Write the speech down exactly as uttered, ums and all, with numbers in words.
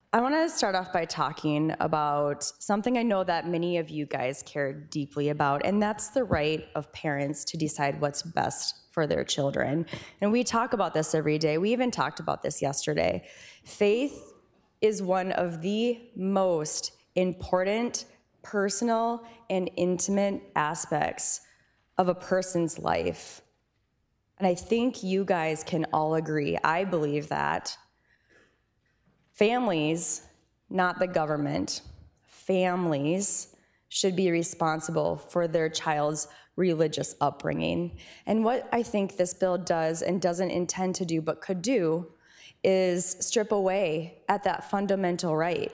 I want to start off by talking about something I know that many of you guys care deeply about, and that's the right of parents to decide what's best for their children. And we talk about this every day. We even talked about this yesterday. Faith is one of the most important, personal, and intimate aspects of a person's life. And I think you guys can all agree. I believe that. Families, not the government, families should be responsible for their child's religious upbringing. And what I think this bill does and doesn't intend to do but could do is strip away at that fundamental right.